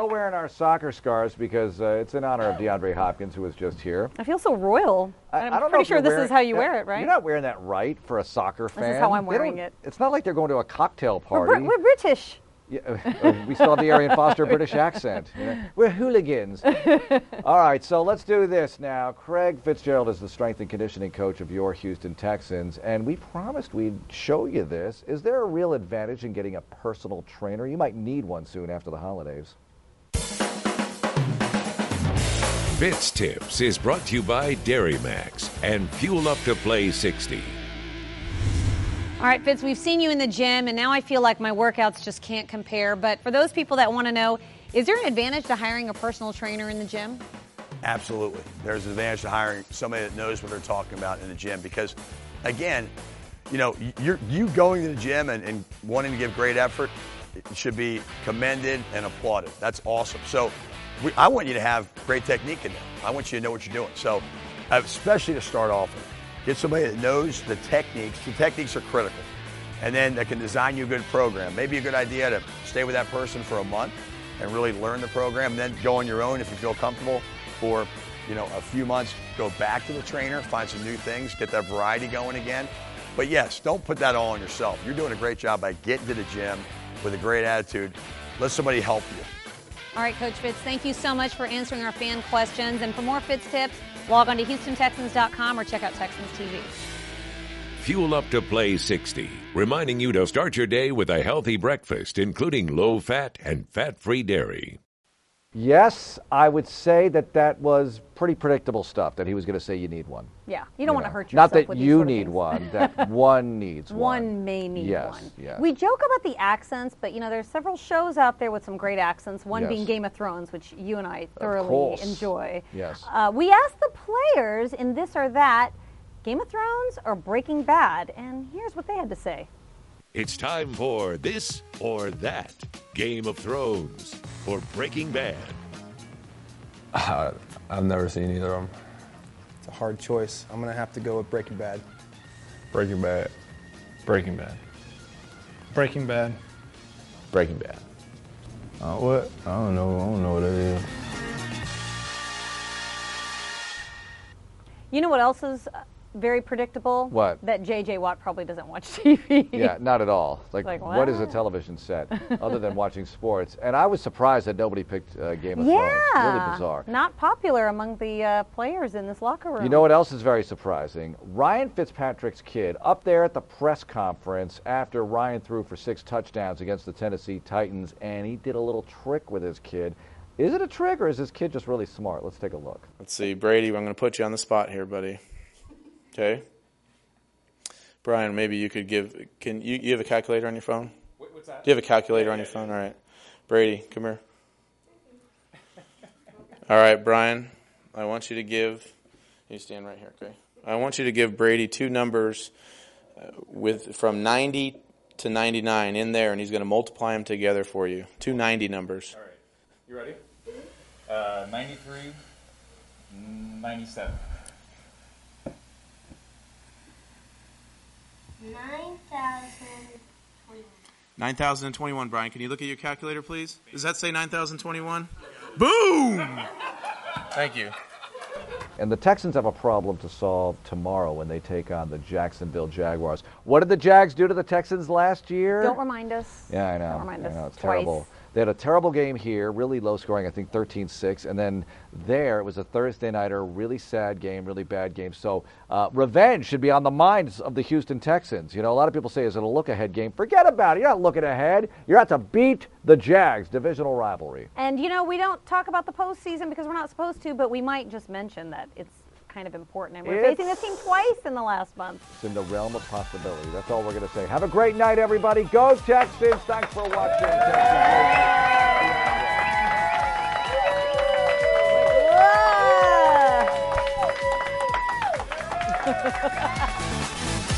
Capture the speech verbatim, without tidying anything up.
still wearing our soccer scarves because uh, it's in honor of DeAndre Hopkins, who was just here. I feel so royal. I, I'm I don't pretty know sure this wearing, is how you that, wear it, right? You're not wearing that right for a soccer fan. This is how I'm They wearing don't- it. It's not like they're going to a cocktail party. We're, we're British. Yeah, uh, we still have the Arian Foster British accent. You know? We're hooligans. All right, so let's do this now. Craig Fitzgerald is the strength and conditioning coach of your Houston Texans, and we promised we'd show you this. Is there a real advantage in getting a personal trainer? You might need one soon after the holidays. Fitz Tips is brought to you by Dairy Max and Fuel Up to Play sixty. All right, Fitz, we've seen you in the gym, and now I feel like my workouts just can't compare. But for those people that want to know, is there an advantage to hiring a personal trainer in the gym? Absolutely. There's an advantage to hiring somebody that knows what they're talking about in the gym because, again, you know, you're, you going to the gym and, and wanting to give great effort, it should be commended and applauded. That's awesome. So we, I want you to have great technique in there. I want you to know what you're doing. So especially to start off with. Get somebody that knows the techniques. The techniques are critical. And then that can design you a good program. Maybe a good idea to stay with that person for a month and really learn the program, and then go on your own if you feel comfortable for, you know, a few months, go back to the trainer, find some new things, get that variety going again. But yes, don't put that all on yourself. You're doing a great job by getting to the gym with a great attitude. Let somebody help you. All right, Coach Fitz, thank you so much for answering our fan questions. And for more Fitz tips, log on to Houston Texans dot com or check out Texans T V. Fuel Up to Play sixty, reminding you to start your day with a healthy breakfast, including low-fat and fat-free dairy. Yes, I would say that that was pretty predictable stuff, that he was going to say you need one. Yeah, you don't You want know. to hurt yourself. Not that with these you sort of need things. one, that one needs one. One may need yes, one. Yes. We joke about the accents, but you know, there's several shows out there with some great accents. One Yes. being Game of Thrones, which you and I Of thoroughly course. enjoy. Yes. Uh, we asked the players in this or that, Game of Thrones or Breaking Bad, and here's what they had to say. It's time for This or That, Game of Thrones or Breaking Bad. Uh, I've never seen either of them. It's a hard choice. I'm going to have to go with Breaking Bad. Breaking Bad. Breaking Bad. Breaking Bad. Breaking Bad. Uh, what? I don't know. I don't know what it is. You know what else is uh, very predictable? What? That J J Watt probably doesn't watch T V. Yeah, not at all. Like, Like, what is a what? television set other than watching sports? And I was surprised that nobody picked uh, Game of Yeah. Thrones. Really bizarre. Not popular among the uh, players in this locker room. You know what else is very surprising? Ryan Fitzpatrick's kid up there at the press conference after Ryan threw for six touchdowns against the Tennessee Titans, and he did a little trick with his kid. Is it a trick, or is this kid just really smart? Let's take a look. Let's see, Brady, I'm going to put you on the spot here, buddy. Okay? Brian, maybe you could give, can you, you have a calculator on your phone? What's that? Do you have a calculator on your phone? All right. Brady, come here. All right, Brian, I want you to give, you stand right here, okay? I want you to give Brady two numbers uh, with from ninety to ninety-nine in there, and he's going to multiply them together for you. Two ninety numbers. All right. You ready? Uh, ninety-three, ninety-seven. nine thousand twenty-one. nine thousand twenty-one, Brian. Can you look at your calculator, please? Does that say nine thousand twenty-one? Boom! Thank you. And the Texans have a problem to solve tomorrow when they take on the Jacksonville Jaguars. What did the Jags do to the Texans last year? Don't remind us. Yeah, I know. Don't remind I us know, it's twice. terrible. They had a terrible game here, really low scoring, I think thirteen six. And then there, it was a Thursday nighter, really sad game, really bad game. So uh, revenge should be on the minds of the Houston Texans. You know, a lot of people say, is it a look-ahead game? Forget about it. You're not looking ahead. You're out to beat the Jags, divisional rivalry. And, you know, we don't talk about the postseason because we're not supposed to, but we might just mention that it's kind of important. And we're It's- facing this team twice in the last month. It's in the realm of possibility. That's all we're going to say. Have a great night, everybody. Go Texans. Thanks for watching. Texans.